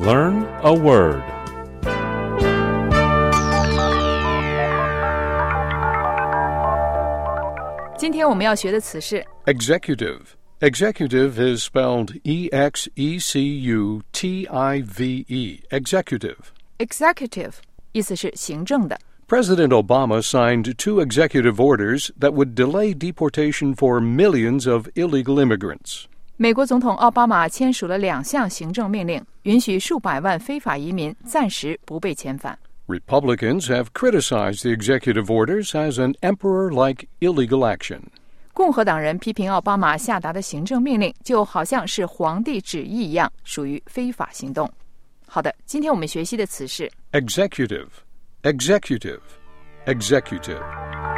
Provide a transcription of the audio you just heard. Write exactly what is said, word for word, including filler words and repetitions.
Learn a word. Executive. 今天我们要学的词是 Executive.Executive is spelled E X E C U T I V E. Executive. Executive 意思是行政的。 President Obama signed two executive orders that would delay deportation for millions of illegal immigrants. 美国总统奥巴马签署了两项行政命令，允许数百万非法移民暂时不被遣返。 Republicans have criticized the executive orders as an emperor-like illegal action. 共和党人批评奥巴马下达的行政命令就好像是皇帝旨意一样，属于非法行动。好的，今天我们学习的词是 Executive. Executive. Executive.